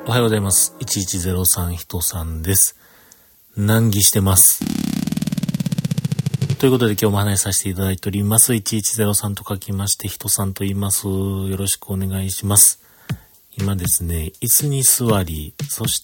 おはようございます。1103人さんです。難儀してます。ということで今日も話しさせていただいております。1103と書きまして人さんと言います。よろしくお願いします。今ですね、椅子に座り、そして、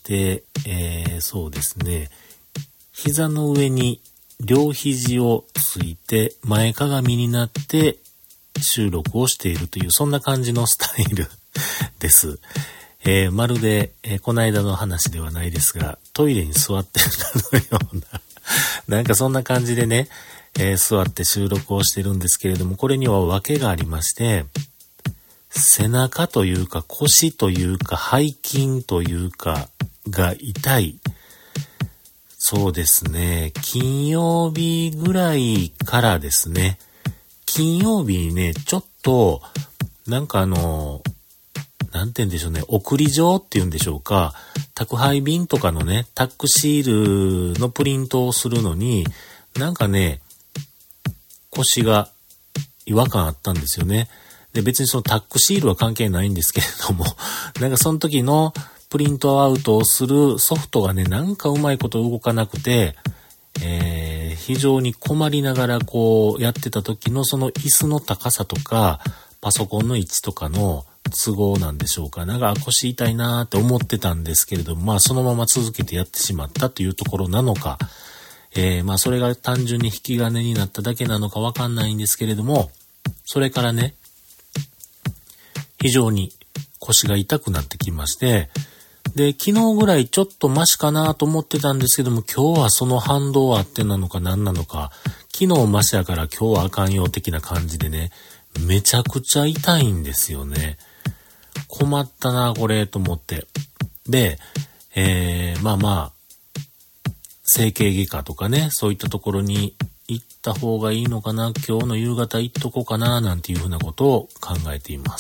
そうですね、膝の上に両肘をついて前かがみになって収録をしているという、そんな感じのスタイルです。まるで、この間の話ではないですが、トイレに座ってるかのような、なんかそんな感じでね、座って収録をしてるんですけれども、これには訳がありまして、背中というか腰というか背筋というかが痛い。そうですね、金曜日ぐらいからですね、金曜日にね、ちょっと、なんかなんて言うんでしょうね、送り状っていうんでしょうか、宅配便とかのね、タックシールのプリントをするのに、なんかね、腰が違和感あったんですよね。で、別にそのタックシールは関係ないんですけれども、なんかその時のプリントアウトをするソフトがね、なんかうまいこと動かなくて、非常に困りながらこうやってた時のその椅子の高さとか、パソコンの位置とかの都合なんでしょうか。なんか腰痛いなーって思ってたんですけれども、まあそのまま続けてやってしまったというところなのか、まあそれが単純に引き金になっただけなのかわかんないんですけれども、それからね、非常に腰が痛くなってきまして、で、昨日ぐらいちょっとマシかなと思ってたんですけども、今日はその反動あってなのか何なのか、昨日マシやから今日はあかんよ的な感じでね、めちゃくちゃ痛いんですよね。困ったなこれと思って。で、まあ、整形外科とかね、そういったところに行った方がいいのかな、今日の夕方行っとこうかな、なんていうふうなことを考えています。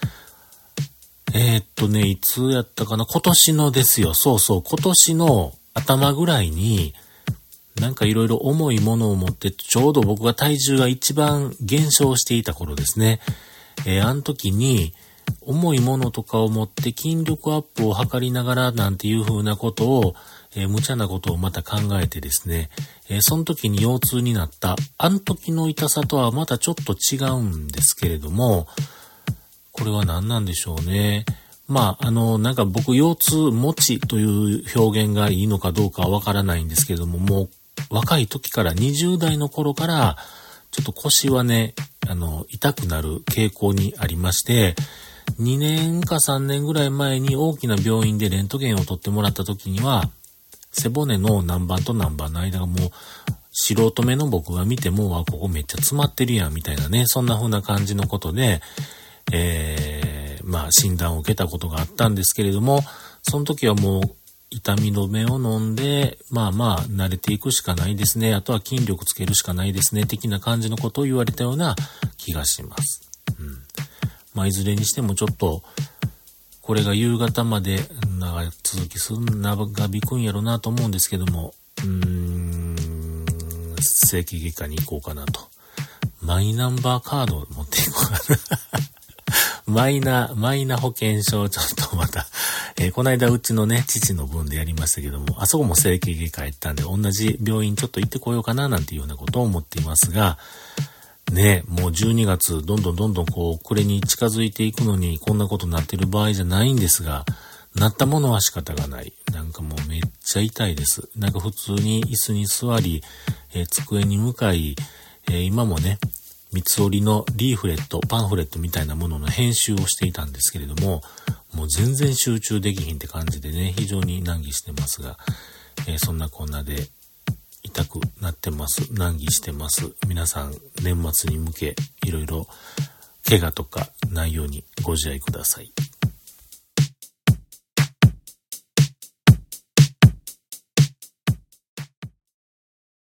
いつやったかな、今年のですよ。そうそう、今年の頭ぐらいに、なんかいろいろ重いものを持って、ちょうど僕が体重が一番減少していた頃ですね。あの時に、重いものとかを持って筋力アップを図りながらなんていうふうなことを、無茶なことをまた考えてですね、その時に腰痛になった、あの時の痛さとはまたちょっと違うんですけれども、これは何なんでしょうね。まあ、なんか僕腰痛持ちという表現がいいのかどうかはわからないんですけれども、もう若い時から20代の頃からちょっと腰はね、痛くなる傾向にありまして、2年か3年ぐらい前に大きな病院でレントゲンを取ってもらった時には、背骨の何番と何番の間がもう素人目の僕が見ても、ここめっちゃ詰まってるやんみたいなね、そんな風な感じのことで、まあ診断を受けたことがあったんですけれども、その時はもう痛み止めを飲んで、まあ慣れていくしかないですね。あとは筋力つけるしかないですね。的な感じのことを言われたような気がします。まあいずれにしてもちょっと、これが夕方まで長続きする、長引くんやろなと思うんですけども、整形外科に行こうかなと。マイナンバーカードを持っていこうかな。マイナ保険証をちょっとまた、この間うちのね、父の分でやりましたけども、あそこも整形外科行ったんで、同じ病院ちょっと行ってこようかななんていうようなことを思っていますが、ね、もう12月、どんどんこう、暮れに近づいていくのに、こんなことになってる場合じゃないんですが、なったものは仕方がない。なんかもうめっちゃ痛いです。なんか普通に椅子に座り、机に向かい、今もね、三つ折りのリーフレット、パンフレットみたいなものの編集をしていたんですけれども、もう全然集中できひんって感じでね、非常に難儀してますが、そんなこんなで痛くなってます。難儀してます。皆さん年末に向けいろいろ怪我とかないようにご自愛ください。